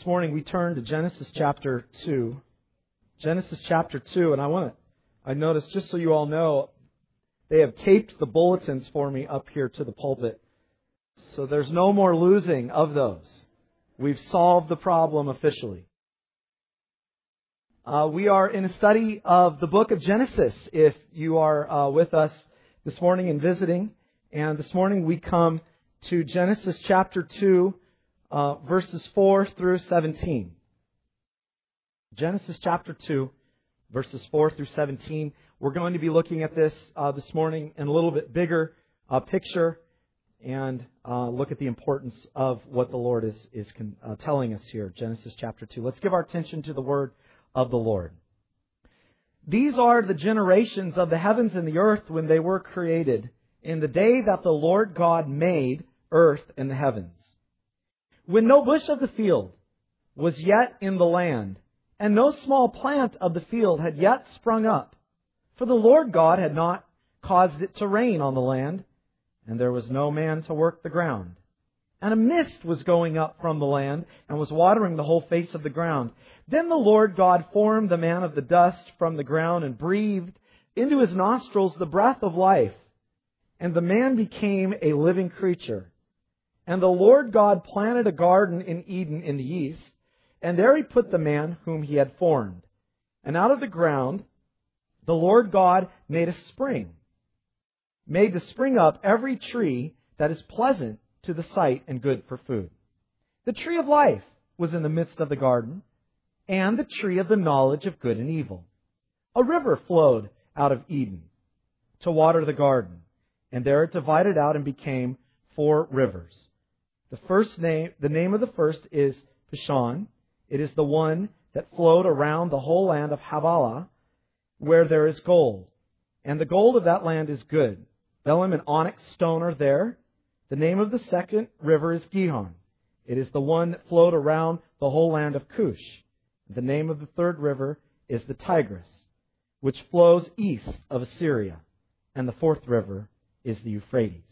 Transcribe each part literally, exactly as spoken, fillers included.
This morning we turn to Genesis chapter two. Genesis chapter two, and I want to, I noticed, just so you all know, they have taped the bulletins for me up here to the pulpit. So there's no more losing of those. We've solved the problem officially. Uh, we are in a study of the book of Genesis, if you are uh, with us this morning and visiting. And this morning we come to Genesis chapter two, uh, verses four through seventeen. Genesis chapter two, verses four through seventeen. We're going to be looking at this uh, this morning in a little bit bigger uh, picture and uh, look at the importance of what the Lord is, is uh, telling us here. Genesis chapter two. Let's give our attention to the word of the Lord. These are the generations of the heavens and the earth when they were created, in the day that the Lord God made earth and the heavens. When no bush of the field was yet in the land, and no small plant of the field had yet sprung up, for the Lord God had not caused it to rain on the land, and there was no man to work the ground. And a mist was going up from the land, and was watering the whole face of the ground. Then the Lord God formed the man of the dust from the ground, and breathed into his nostrils the breath of life. And the man became a living creature. And the Lord God planted a garden in Eden in the east, and there He put the man whom He had formed. And out of the ground the Lord God made a spring, made to spring up every tree that is pleasant to the sight and good for food. The tree of life was in the midst of the garden, and the tree of the knowledge of good and evil. A river flowed out of Eden to water the garden, and there it divided out and became four rivers. The first name, the name of the first is Pishon. It is the one that flowed around the whole land of Havilah, where there is gold. And the gold of that land is good. Bdellium and onyx stone are there. The name of the second river is Gihon. It is the one that flowed around the whole land of Cush. The name of the third river is the Tigris, which flows east of Assyria. And the fourth river is the Euphrates.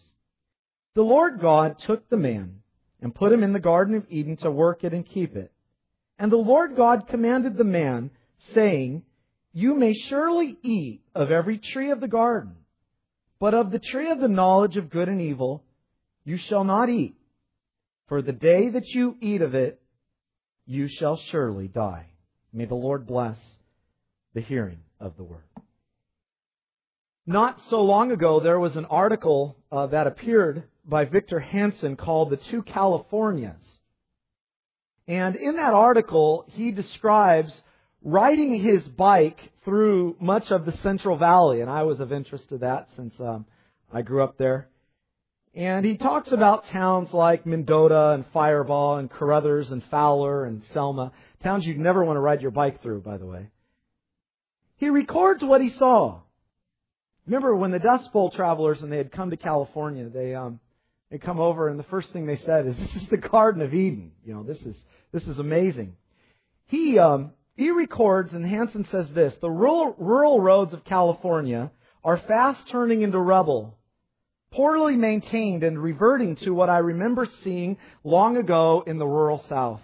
The Lord God took the man and put him in the Garden of Eden to work it and keep it. And the Lord God commanded the man, saying, You may surely eat of every tree of the garden, but of the tree of the knowledge of good and evil you shall not eat. For the day that you eat of it, you shall surely die. May the Lord bless the hearing of the word. Not so long ago, there was an article uh, that appeared by Victor Hansen called The Two Californias. And in that article, he describes riding his bike through much of the Central Valley. And I was of interest to that since um, I grew up there. And he talks about towns like Mendota and Fireball and Carruthers and Fowler and Selma. Towns you'd never want to ride your bike through, by the way. He records what he saw. Remember when the Dust Bowl travelers, and they had come to California, they um, they come over, and the first thing they said is, "This is the Garden of Eden. You know, this is this is amazing." He um, he records, and Hansen says this: the rural rural roads of California are fast turning into rubble, poorly maintained, and reverting to what I remember seeing long ago in the rural South.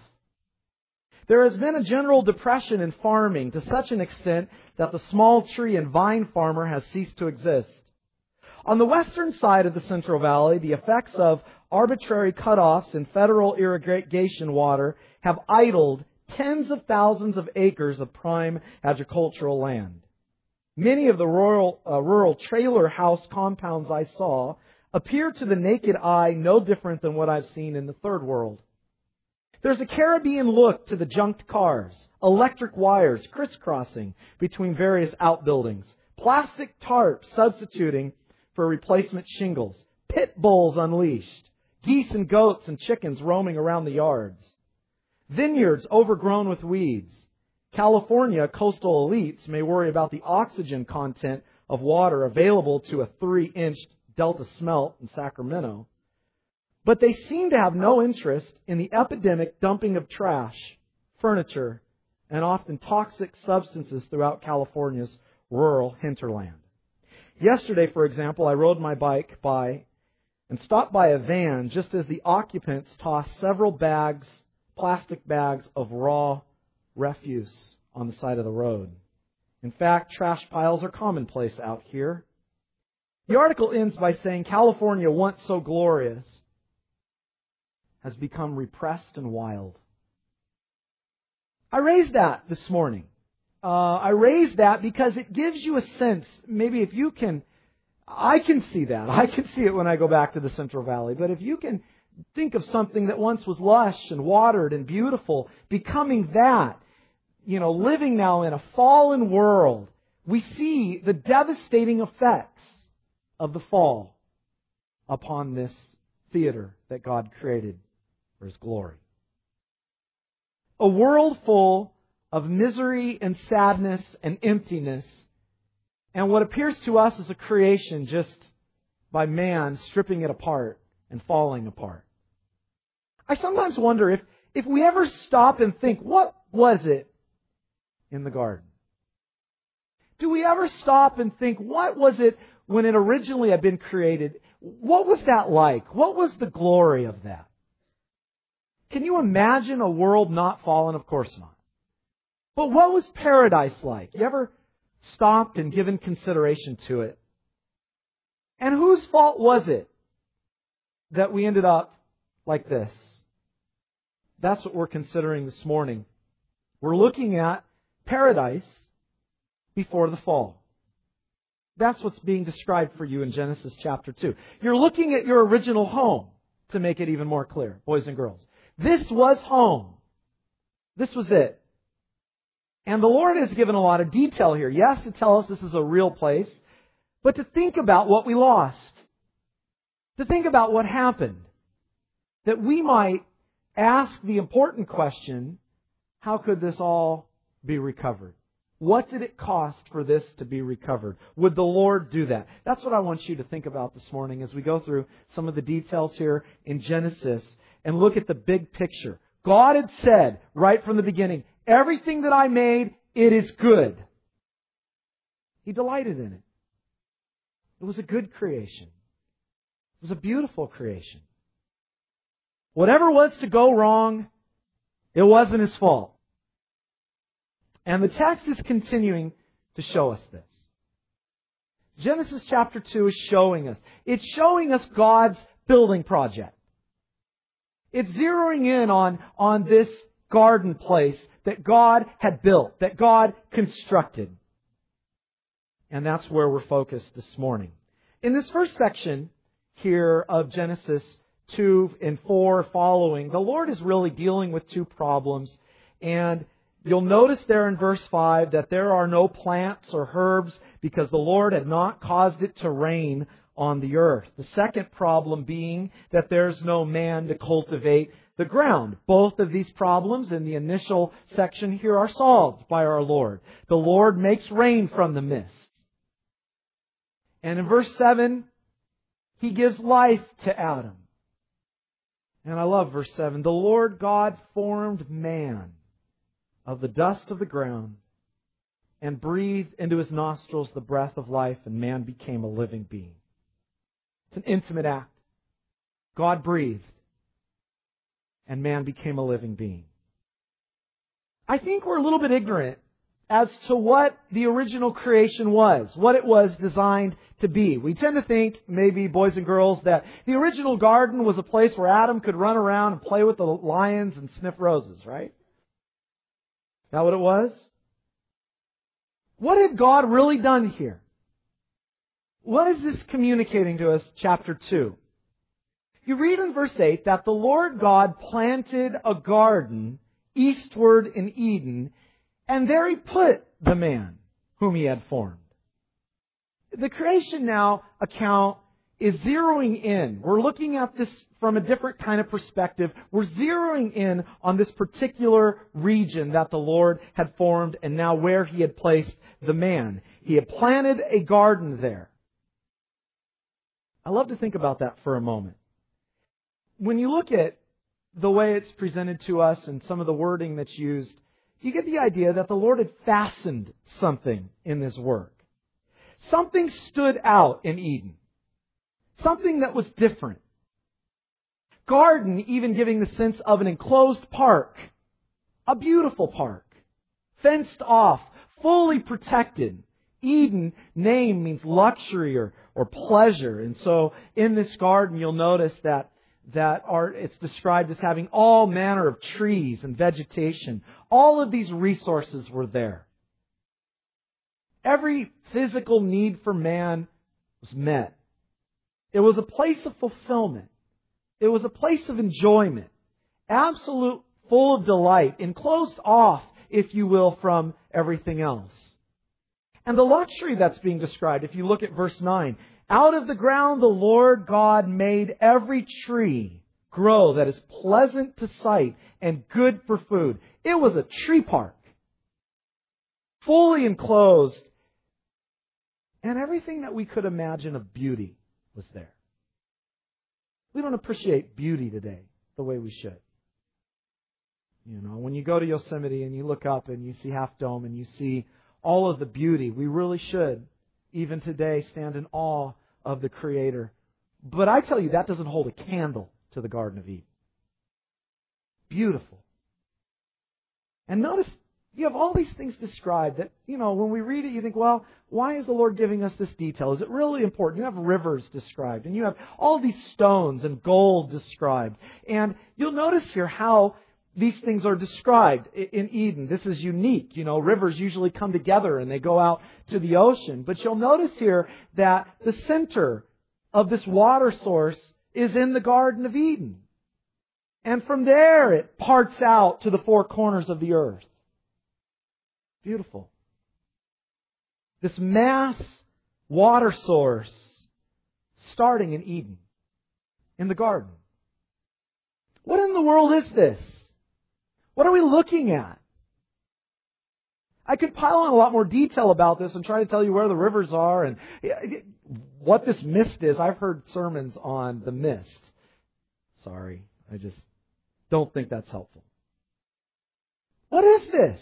There has been a general depression in farming to such an extent that the small tree and vine farmer has ceased to exist. On the western side of the Central Valley, the effects of arbitrary cutoffs in federal irrigation water have idled tens of thousands of acres of prime agricultural land. Many of the rural, uh, rural trailer house compounds I saw appear to the naked eye no different than what I've seen in the third world. There's a Caribbean look to the junked cars, electric wires crisscrossing between various outbuildings, plastic tarps substituting for replacement shingles, pit bulls unleashed, geese and goats and chickens roaming around the yards, vineyards overgrown with weeds. California coastal elites may worry about the oxygen content of water available to a three-inch delta smelt in Sacramento. But they seem to have no interest in the epidemic dumping of trash, furniture, and often toxic substances throughout California's rural hinterland. Yesterday, for example, I rode my bike by and stopped by a van just as the occupants tossed several bags plastic bags of raw refuse on the side of the road. In fact, trash piles are commonplace out here. The article ends by saying, California, once so glorious, has become repressed and wild. I raised that this morning. Uh, I raised that because it gives you a sense, maybe if you can, I can see that. I can see it when I go back to the Central Valley. But if you can think of something that once was lush and watered and beautiful, becoming that, you know, living now in a fallen world, we see the devastating effects of the fall upon this theater that God created for His glory. A world full of misery and sadness and emptiness, and what appears to us as a creation just by man stripping it apart and falling apart. I sometimes wonder if, if we ever stop and think, what was it in the garden? Do we ever stop and think, what was it when it originally had been created? What was that like? What was the glory of that? Can you imagine a world not fallen? Of course not. But what was paradise like? You ever stopped and given consideration to it? And whose fault was it that we ended up like this? That's what we're considering this morning. We're looking at paradise before the fall. That's what's being described for you in Genesis chapter two. You're looking at your original home, to make it even more clear, boys and girls. This was home. This was it. And the Lord has given a lot of detail here. Yes, to tell us this is a real place, but to think about what we lost. To think about what happened. That we might ask the important question, how could this all be recovered? What did it cost for this to be recovered? Would the Lord do that? That's what I want you to think about this morning as we go through some of the details here in Genesis and look at the big picture. God had said right from the beginning, everything that I made, it is good. He delighted in it. It was a good creation. It was a beautiful creation. Whatever was to go wrong, it wasn't His fault. And the text is continuing to show us this. Genesis chapter two is showing us. It's showing us God's building project. It's zeroing in on, on this garden place that God had built, that God constructed. And that's where we're focused this morning. In this first section here of Genesis two and four following, the Lord is really dealing with two problems. And you'll notice there in verse five that there are no plants or herbs because the Lord had not caused it to rain on the earth. The second problem being that there's no man to cultivate the ground. Both of these problems in the initial section here are solved by our Lord. The Lord makes rain from the mist. And in verse seven, He gives life to Adam. And I love verse seven. The Lord God formed man of the dust of the ground and breathed into his nostrils the breath of life, and man became a living being. It's an intimate act. God breathed and man became a living being. I think we're a little bit ignorant as to what the original creation was, what it was designed to be. We tend to think, maybe boys and girls, that the original garden was a place where Adam could run around and play with the lions and sniff roses, right? Is that what it was? What had God really done here? What is this communicating to us, chapter two? You read in verse eight that the Lord God planted a garden eastward in Eden, and there He put the man whom He had formed. The creation now account is zeroing in. We're looking at this from a different kind of perspective. We're zeroing in on this particular region that the Lord had formed and now where He had placed the man. He had planted a garden there. I love to think about that for a moment. When you look at the way it's presented to us and some of the wording that's used, you get the idea that the Lord had fastened something in this work. Something stood out in Eden. Something that was different. Garden even giving the sense of an enclosed park. A beautiful park. Fenced off. Fully protected. Eden, name means luxury or, or pleasure. And so in this garden you'll notice that, that are, it's described as having all manner of trees and vegetation. All of these resources were there. Every physical need for man was met. It was a place of fulfillment. It was a place of enjoyment. Absolute, full of delight, enclosed off, if you will, from everything else. And the luxury that's being described, if you look at verse nine, out of the ground the Lord God made every tree grow that is pleasant to sight and good for food. It was a tree park. Fully enclosed. And everything that we could imagine of beauty was there. We don't appreciate beauty today the way we should. You know, when you go to Yosemite and you look up and you see Half Dome and you see all of the beauty, we really should, even today, stand in awe of the Creator. But I tell you, that doesn't hold a candle to the Garden of Eden. Beautiful. And notice, you have all these things described that, you know, when we read it, you think, well, why is the Lord giving us this detail? Is it really important? You have rivers described, and you have all these stones and gold described. And you'll notice here how these things are described in Eden. This is unique. You know, rivers usually come together and they go out to the ocean. But you'll notice here that the center of this water source is in the Garden of Eden. And from there it parts out to the four corners of the earth. Beautiful. This mass water source starting in Eden, in the garden. What in the world is this? What are we looking at? I could pile on a lot more detail about this and try to tell you where the rivers are and what this mist is. I've heard sermons on the mist. Sorry, I just don't think that's helpful. What is this?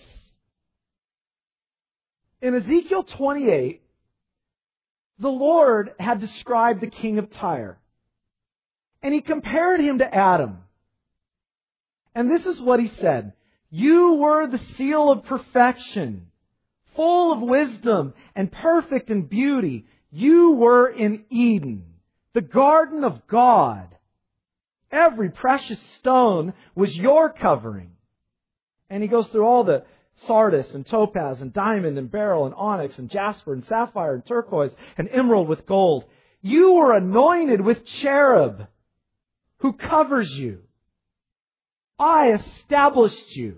In Ezekiel twenty-eight, the Lord had described the king of Tyre. And He compared him to Adam. And this is what He said. You were the seal of perfection, full of wisdom and perfect in beauty. You were in Eden, the garden of God. Every precious stone was your covering. And He goes through all the sardis and topaz and diamond and beryl and onyx and jasper and sapphire and turquoise and emerald with gold. You were anointed with cherub who covers you. I established you.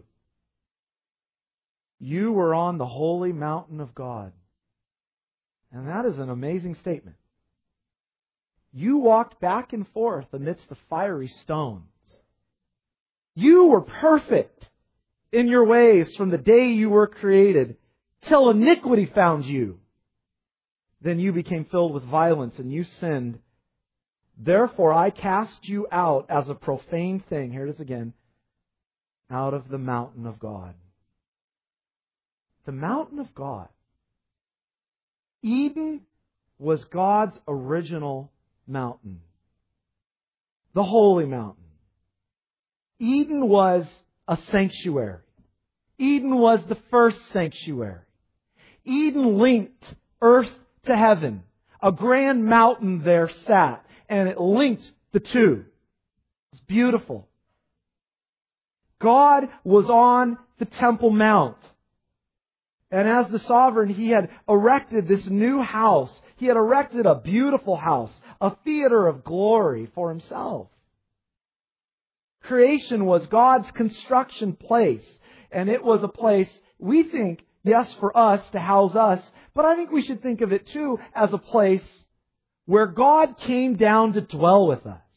You were on the holy mountain of God. And that is an amazing statement. You walked back and forth amidst the fiery stones. You were perfect in your ways from the day you were created till iniquity found you. Then you became filled with violence and you sinned. Therefore I cast you out as a profane thing. Here it is again. Out of the mountain of God. The mountain of God. Eden was God's original mountain. The holy mountain. Eden was a sanctuary. Eden was the first sanctuary. Eden linked earth to heaven. A grand mountain there sat, and it linked the two. It's beautiful. God was on the Temple Mount. And as the sovereign, He had erected this new house. He had erected a beautiful house, a theater of glory for Himself. Creation was God's construction place. And it was a place, we think, yes, for us, to house us. But I think we should think of it too as a place where God came down to dwell with us.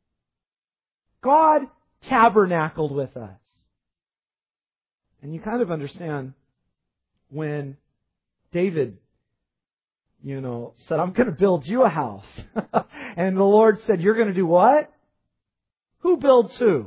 God tabernacled with us. And you kind of understand when David, you know, said, I'm going to build you a house. And the Lord said, you're going to do what? Who builds who?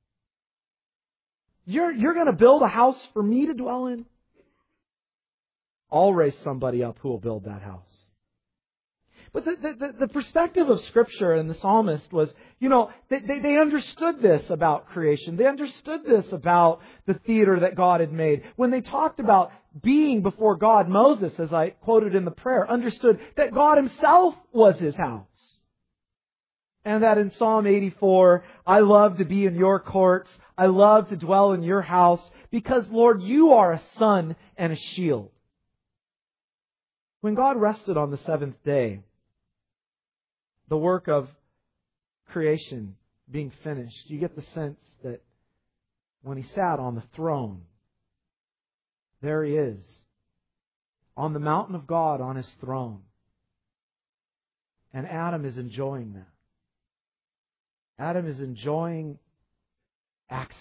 You're, you're going to build a house for me to dwell in? I'll raise somebody up who will build that house. But the, the, the perspective of Scripture and the psalmist was, you know, they, they, they understood this about creation. They understood this about the theater that God had made. When they talked about being before God, Moses, as I quoted in the prayer, understood that God Himself was his house. And that in Psalm eighty-four, I love to be in your courts. I love to dwell in your house because, Lord, you are a sun and a shield. When God rested on the seventh day, the work of creation being finished, you get the sense that when He sat on the throne, there He is, on the mountain of God on His throne. And Adam is enjoying that. Adam is enjoying access.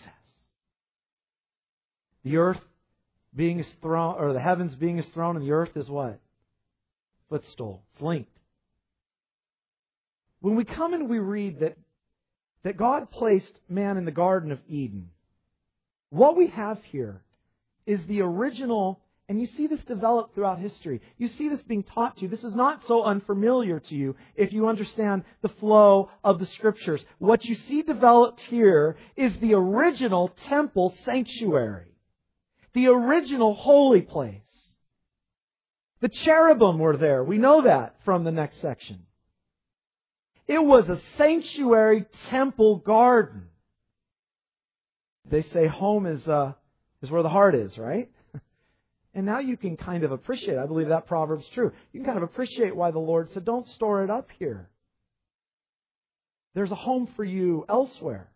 The earth being His throne, or the heavens being His throne, and the earth is what? Footstool. It's linked. When we come and we read that, that God placed man in the Garden of Eden, what we have here is the original, and you see this develop throughout history. You see this being taught to you. This is not so unfamiliar to you if you understand the flow of the Scriptures. What you see developed here is the original temple sanctuary. The original holy place. The cherubim were there. We know that from the next section. It was a sanctuary temple garden. They say home is uh, is where the heart is, right? And now you can kind of appreciate, I believe that proverb's true. You can kind of appreciate why the Lord said, don't store it up here. There's a home for you elsewhere,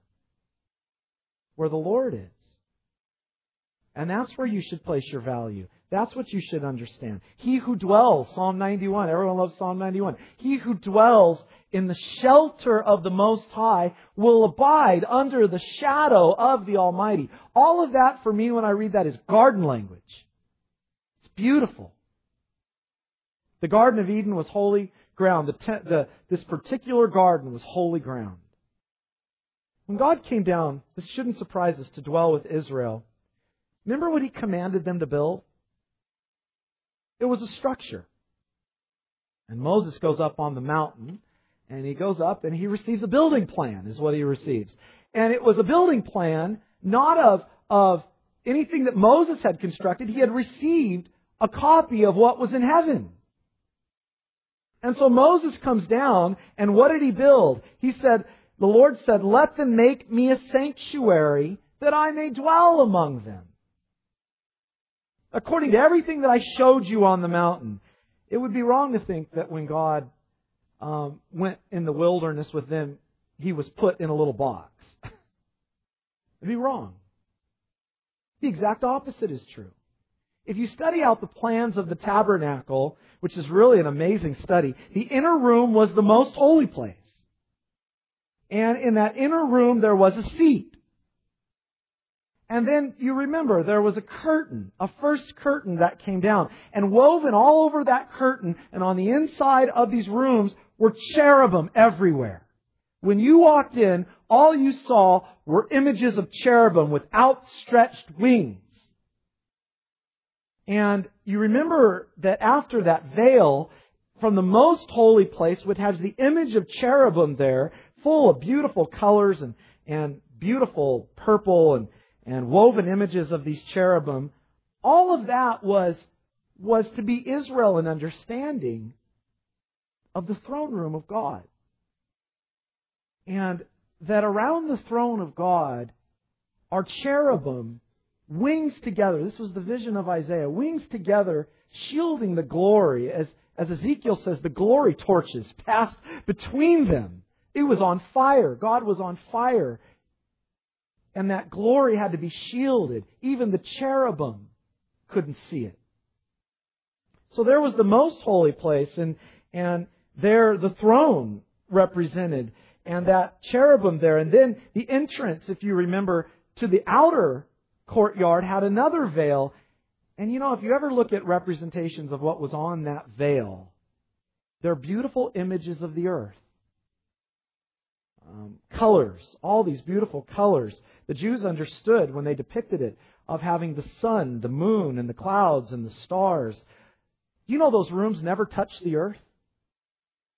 where the Lord is. And that's where you should place your value. That's what you should understand. He who dwells, Psalm ninety-one, everyone loves Psalm ninety-one. He who dwells in the shelter of the Most High will abide under the shadow of the Almighty. All of that for me when I read that is garden language. It's beautiful. The Garden of Eden was holy ground. The, te- the This particular garden was holy ground. When God came down, this shouldn't surprise us, to dwell with Israel. Remember what He commanded them to build? It was a structure. And Moses goes up on the mountain, and he goes up and he receives a building plan, is what he receives. And it was a building plan, not of, of anything that Moses had constructed. He had received a copy of what was in heaven. And so Moses comes down, and what did he build? He said, the Lord said, let them make me a sanctuary that I may dwell among them. According to everything that I showed you on the mountain, it would be wrong to think that when God um, went in the wilderness with them, He was put in a little box. It'd be wrong. The exact opposite is true. If you study out the plans of the tabernacle, which is really an amazing study, the inner room was the most holy place. And in that inner room there was a seat. And then you remember there was a curtain, a first curtain that came down. And woven all over that curtain and on the inside of these rooms were cherubim everywhere. When you walked in, all you saw were images of cherubim with outstretched wings. And you remember that after that veil, from the most holy place, which has the image of cherubim there, full of beautiful colors and, and beautiful purple and and woven images of these cherubim, all of that was, was to be Israel in understanding of the throne room of God. And that around the throne of God are cherubim, wings together. This was the vision of Isaiah. Wings together, shielding the glory. As, as Ezekiel says, the glory torches passed between them. It was on fire. God was on fire. And that glory had to be shielded. Even the cherubim couldn't see it. So there was the most holy place, and, and there the throne represented, and that cherubim there. And then the entrance, if you remember, to the outer courtyard had another veil. And you know, if you ever look at representations of what was on that veil, they're beautiful images of the earth. Um, colors, all these beautiful colors. The Jews understood when they depicted it of having the sun, the moon, and the clouds and the stars. You know those rooms never touch the earth?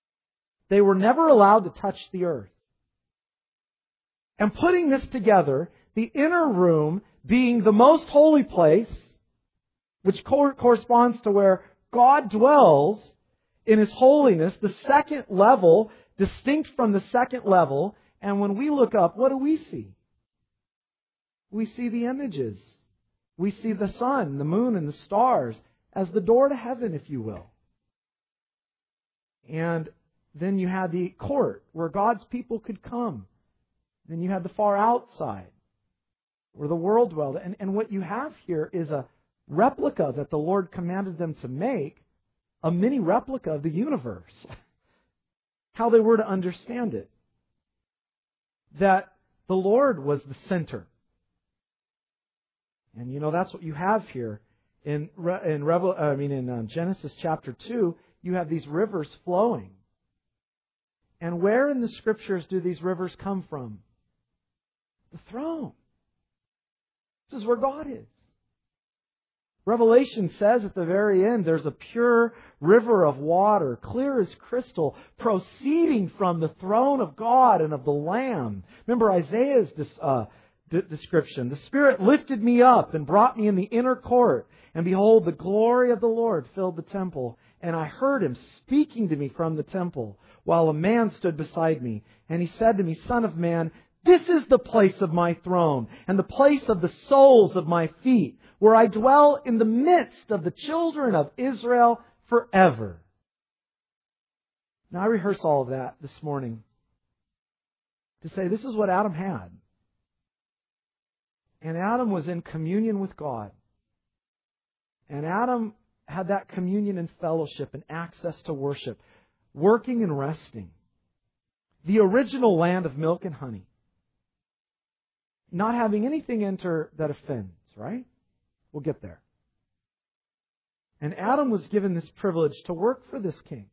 They were never allowed to touch the earth. And putting this together, the inner room being the most holy place, which cor- corresponds to where God dwells in His holiness, the second level, distinct from the second level. And when we look up, what do we see? We see the images. We see the sun, the moon, and the stars as the door to heaven, if you will. And then you had the court where God's people could come. Then you had the far outside where the world dwelled. And, and what you have here is a replica that the Lord commanded them to make, a mini replica of the universe. How they were to understand it. That the Lord was the center. And you know, that's what you have here. In in Revel, I mean in um, Genesis chapter two, you have these rivers flowing. And where in the Scriptures do these rivers come from? The throne. This is where God is. Revelation says at the very end, there's a pure river of water, clear as crystal, proceeding from the throne of God and of the Lamb. Remember Isaiah's uh, d- description. The Spirit lifted me up and brought me in the inner court. And behold, the glory of the Lord filled the temple. And I heard Him speaking to me from the temple, while a man stood beside me. And He said to me, Son of man, this is the place of my throne, and the place of the soles of my feet, where I dwell in the midst of the children of Israel forever. Now I rehearse all of that this morning to say this is what Adam had. And Adam was in communion with God. And Adam had that communion and fellowship and access to worship, working and resting. The original land of milk and honey. Not having anything enter that offends, right? We'll get there. And Adam was given this privilege to work for this king.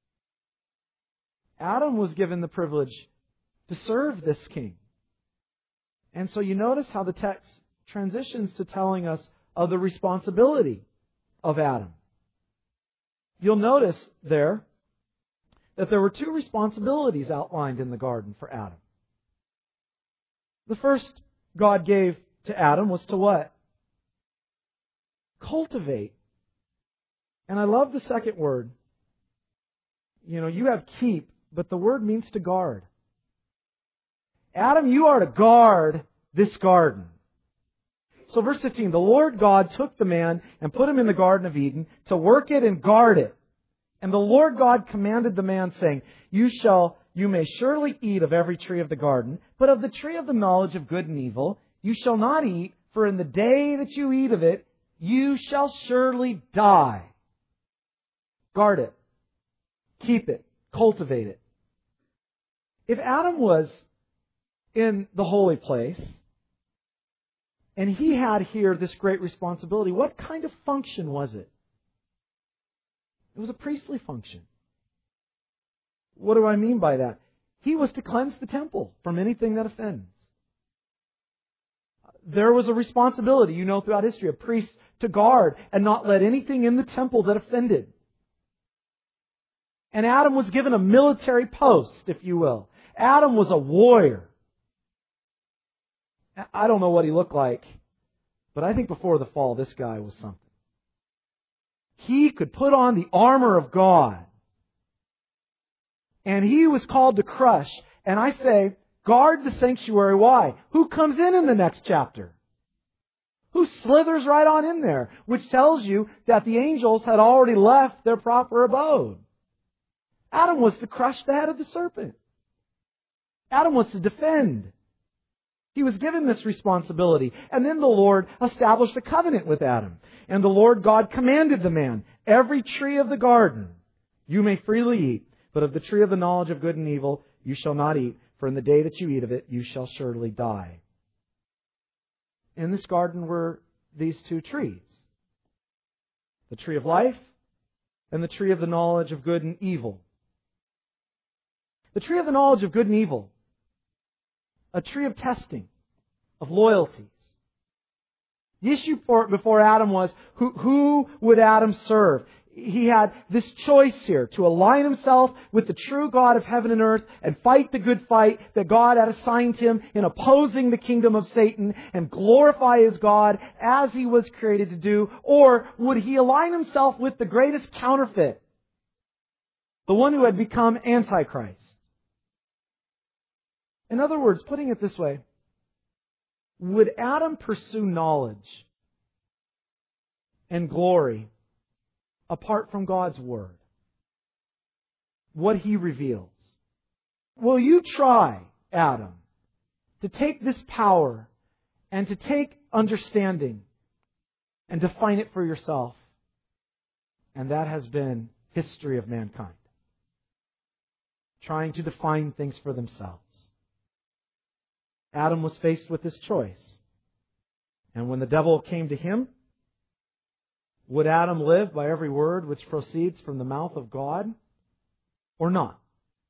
Adam was given the privilege to serve this king. And so you notice how the text transitions to telling us of the responsibility of Adam. You'll notice there that there were two responsibilities outlined in the garden for Adam. The first God gave to Adam was to what? Cultivate. And I love the second word. You know, you have keep, but the word means to guard. Adam, you are to guard this garden. So verse fifteen, the Lord God took the man and put him in the Garden of Eden to work it and guard it. And the Lord God commanded the man, saying, You shall, you may surely eat of every tree of the garden, but of the tree of the knowledge of good and evil you shall not eat, for in the day that you eat of it, you shall surely die. Guard it. Keep it. Cultivate it. If Adam was in the holy place, and he had here this great responsibility, what kind of function was it? It was a priestly function. What do I mean by that? He was to cleanse the temple from anything that offends. There was a responsibility, you know, throughout history, of priests to guard and not let anything in the temple that offended. And Adam was given a military post, if you will. Adam was a warrior. I don't know what he looked like, but I think before the fall, this guy was something. He could put on the armor of God. And he was called to crush. And I say, guard the sanctuary. Why? Who comes in in the next chapter? Who slithers right on in there? Which tells you that the angels had already left their proper abode. Adam was to crush the head of the serpent. Adam was to defend. He was given this responsibility. And then the Lord established a covenant with Adam. And the Lord God commanded the man, every tree of the garden you may freely eat, but of the tree of the knowledge of good and evil you shall not eat, for in the day that you eat of it you shall surely die. In this garden were these two trees. The tree of life and the tree of the knowledge of good and evil. The tree of the knowledge of good and evil. A tree of testing, of loyalties. The issue for, before Adam was, who, who would Adam serve? he had this choice here to align himself with the true God of heaven and earth and fight the good fight that God had assigned him in opposing the kingdom of Satan and glorify his God as he was created to do, or would he align himself with the greatest counterfeit, the one who had become Antichrist? In other words, putting it this way, would Adam pursue knowledge and glory apart from God's Word, what He reveals? Will you try, Adam, to take this power and to take understanding and define it for yourself? And that has been history of mankind, trying to define things for themselves. Adam was faced with this choice. And when the devil came to him, would Adam live by every word which proceeds from the mouth of God or not?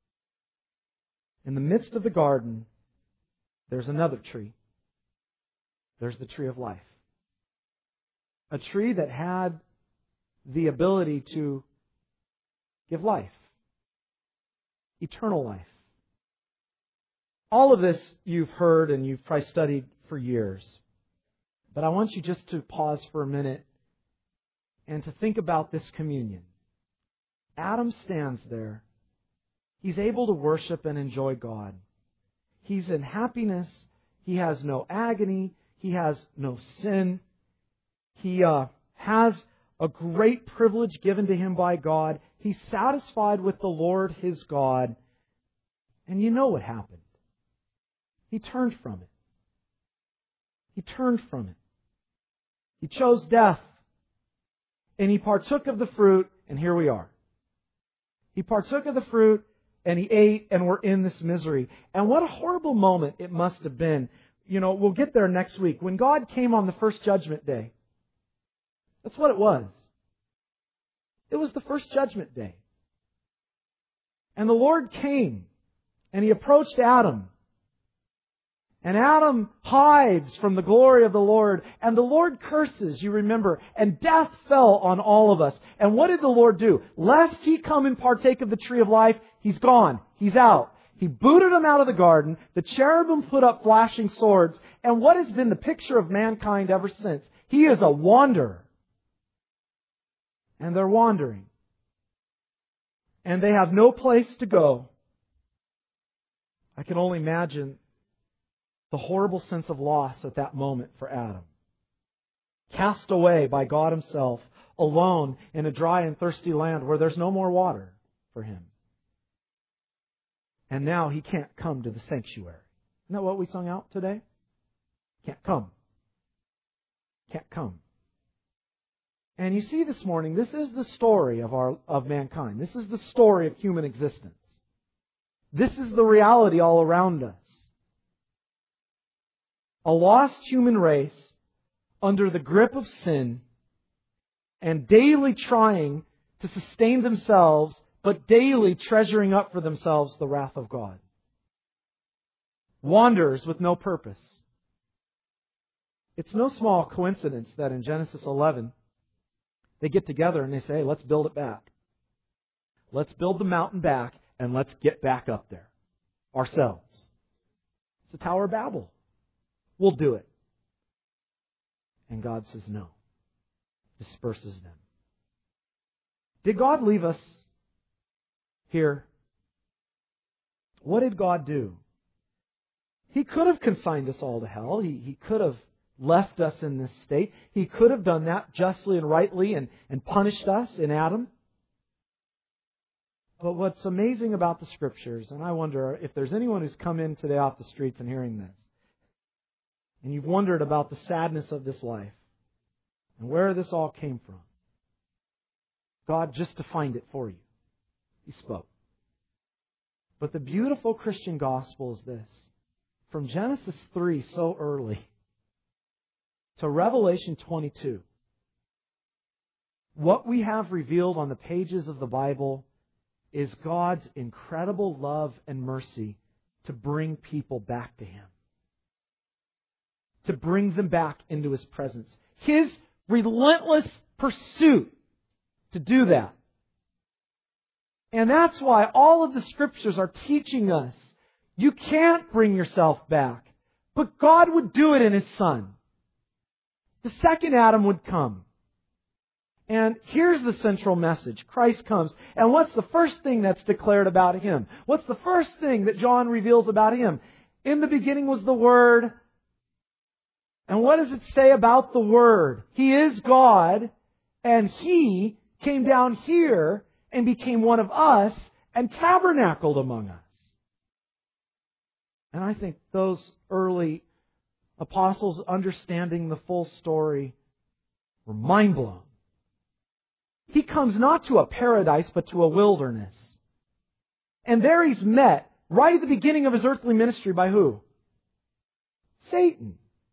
In the midst of the garden, there's another tree. There's the tree of life. A tree that had the ability to give life. Eternal life. All of this you've heard and you've probably studied for years. But I want you just to pause for a minute and to think about this communion. Adam stands there. He's able to worship and enjoy God. He's in happiness. He has no agony. He has no sin. He uh, has a great privilege given to him by God. He's satisfied with the Lord his God. And you know what happened. He turned from it. He turned from it. He chose death. And he partook of the fruit, and here we are. He partook of the fruit, and he ate, and we're in this misery. And what a horrible moment it must have been. You know, we'll get there next week. When God came on the first judgment day. That's what it was. It was the first judgment day. And the Lord came, and He approached Adam. And Adam hides from the glory of the Lord. And the Lord curses, you remember. And death fell on all of us. And what did the Lord do? Lest He come and partake of the tree of life, He's gone. He's out. He booted him out of the garden. The cherubim put up flashing swords. And what has been the picture of mankind ever since? He is a wanderer. And they're wandering. And they have no place to go. I can only imagine the horrible sense of loss at that moment for Adam. Cast away by God Himself, alone in a dry and thirsty land where there's no more water for him. And now he can't come to the sanctuary. Isn't that what we sung out today? Can't come. Can't come. And you see this morning, this is the story of our of mankind. This is the story of human existence. This is the reality all around us. A lost human race under the grip of sin and daily trying to sustain themselves, but daily treasuring up for themselves the wrath of God. Wanderers with no purpose. It's no small coincidence that in Genesis eleven, they get together and they say, let's build it back. Let's build the mountain back and let's get back up there ourselves. It's the Tower of Babel. We'll do it. And God says no. Disperses them. Did God leave us here? What did God do? He could have consigned us all to hell. He, he could have left us in this state. He could have done that justly and rightly and, and punished us in Adam. But what's amazing about the Scriptures, and I wonder if there's anyone who's come in today off the streets and hearing this, and you've wondered about the sadness of this life and where this all came from, God just defined it for you. He spoke. But the beautiful Christian gospel is this. From Genesis three, so early, to Revelation twenty-two, what we have revealed on the pages of the Bible is God's incredible love and mercy to bring people back to Him. To bring them back into His presence. His relentless pursuit to do that. And that's why all of the Scriptures are teaching us you can't bring yourself back. But God would do it in His Son. The second Adam would come. And here's the central message. Christ comes. And what's the first thing that's declared about Him? What's the first thing that John reveals about Him? In the beginning was the Word. And what does it say about the Word? He is God. And He came down here and became one of us and tabernacled among us. And I think those early apostles understanding the full story were mind blown. He comes not to a paradise, but to a wilderness. And there He's met, right at the beginning of His earthly ministry, by who? Satan.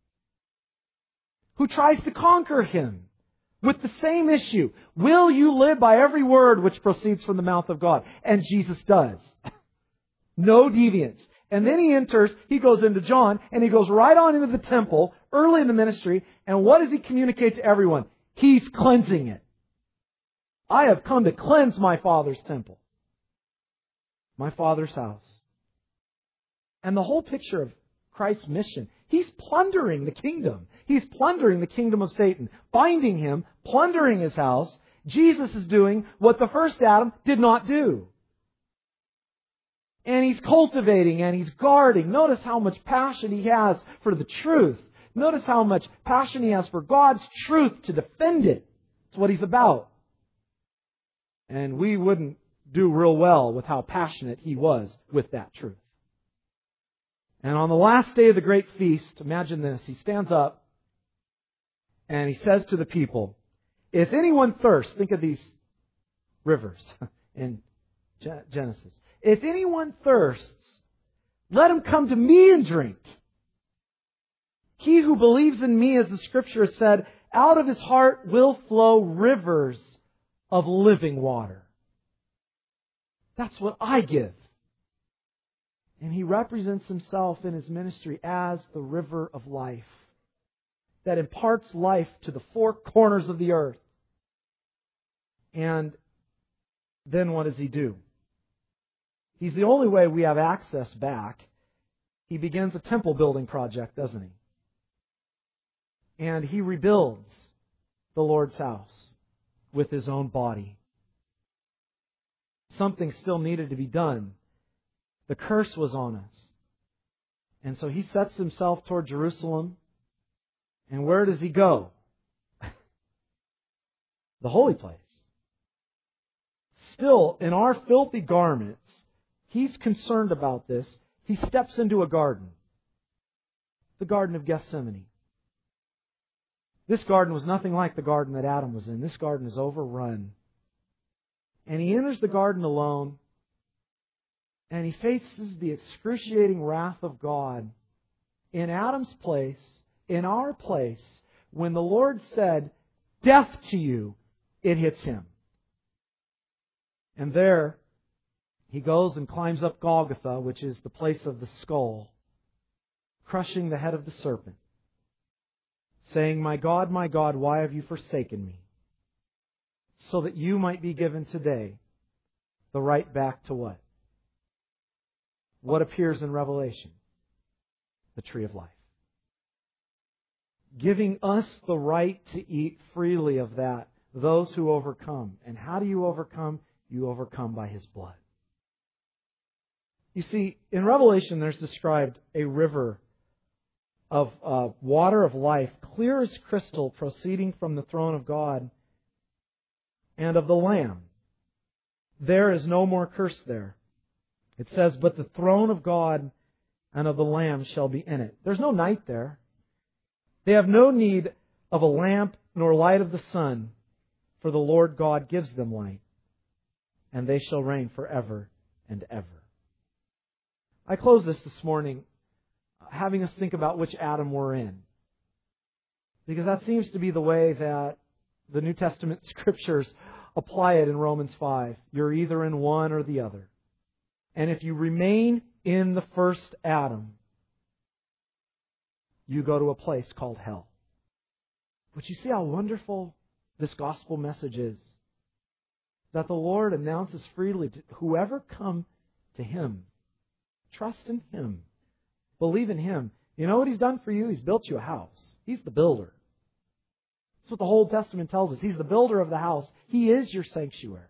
Who tries to conquer Him with the same issue. Will you live by every word which proceeds from the mouth of God? And Jesus does. No deviance. And then He enters, He goes into John, and He goes right on into the temple, early in the ministry, and what does He communicate to everyone? He's cleansing it. I have come to cleanse my Father's temple. My Father's house. And the whole picture of Christ's mission, He's plundering the kingdom. He's plundering the kingdom of Satan, binding him, plundering his house. Jesus is doing what the first Adam did not do. And He's cultivating and He's guarding. Notice how much passion He has for the truth. Notice how much passion He has for God's truth to defend it. That's what He's about. And we wouldn't do real well with how passionate He was with that truth. And on the last day of the great feast, imagine this, He stands up and He says to the people, if anyone thirsts, think of these rivers in Genesis. If anyone thirsts, let him come to me and drink. He who believes in me, as the Scripture has said, out of his heart will flow rivers of living water. That's what I give. And He represents Himself in His ministry as the river of life that imparts life to the four corners of the earth. And then what does He do? He's the only way we have access back. He begins a temple building project, doesn't He? And He rebuilds the Lord's house with His own body. Something still needed to be done. The curse was on us. And so He sets Himself toward Jerusalem. And where does He go? The holy place. Still, in our filthy garments, He's concerned about this. He steps into a garden. The Garden of Gethsemane. This garden was nothing like the garden that Adam was in. This garden is overrun. And He enters the garden alone. And He faces the excruciating wrath of God in Adam's place, in our place. When the Lord said, death to you, it hits Him. And there, He goes and climbs up Golgotha, which is the place of the skull, crushing the head of the serpent, saying, my God, my God, why have you forsaken me? So that you might be given today the right back to what? What appears in Revelation? The tree of life. Giving us the right to eat freely of that, those who overcome. And how do you overcome? You overcome by His blood. You see, in Revelation there's described a river of uh, water of life, clear as crystal, proceeding from the throne of God and of the Lamb. There is no more curse there. It says, but the throne of God and of the Lamb shall be in it. There's no night there. They have no need of a lamp nor light of the sun, for the Lord God gives them light, and they shall reign forever and ever. I close this this morning having us think about which Adam we're in. Because that seems to be the way that the New Testament Scriptures apply it in Romans five. You're either in one or the other. And if you remain in the first Adam, you go to a place called hell. But you see how wonderful this gospel message is. that the Lord announces freely to whoever come to Him. Trust in Him. Believe in Him. You know what He's done for you? He's built you a house. He's the builder. That's what the whole Testament tells us. He's the builder of the house. He is your sanctuary.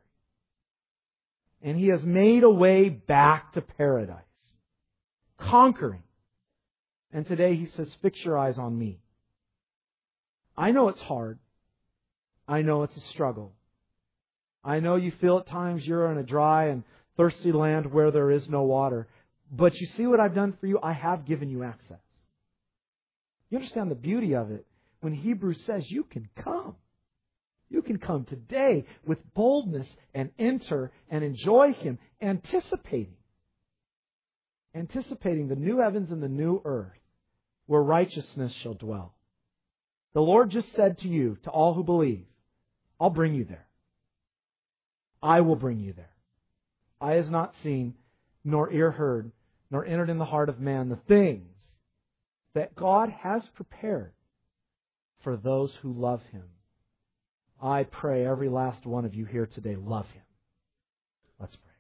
And He has made a way back to paradise. Conquering. And today He says, fix your eyes on me. I know it's hard. I know it's a struggle. I know you feel at times you're in a dry and thirsty land where there is no water. But you see what I've done for you? I have given you access. You understand the beauty of it when Hebrews says you can come. You can come today with boldness and enter and enjoy Him, anticipating. Anticipating the new heavens and the new earth where righteousness shall dwell. The Lord just said to you, to all who believe, I'll bring you there. I will bring you there. Eye has not seen, nor ear heard, nor entered in the heart of man the things that God has prepared for those who love Him. I pray every last one of you here today love Him. Let's pray.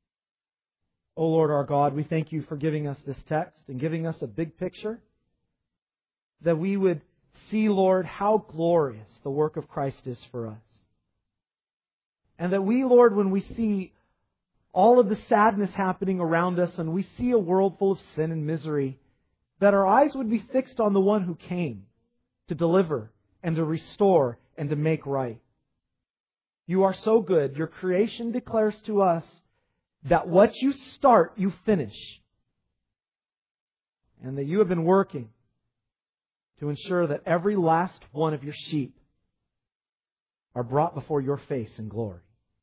O Lord our God, we thank You for giving us this text and giving us a big picture that we would see, Lord, how glorious the work of Christ is for us. And that we, Lord, when we see all of the sadness happening around us and we see a world full of sin and misery, that our eyes would be fixed on the one who came to deliver and to restore and to make right. You are so good. Your creation declares to us that what you start, you finish. And that You have been working to ensure that every last one of Your sheep are brought before Your face in glory.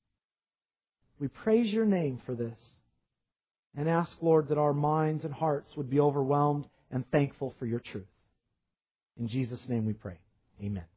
We praise Your name for this and ask, Lord, that our minds and hearts would be overwhelmed and thankful for Your truth. In Jesus' name we pray. Amen.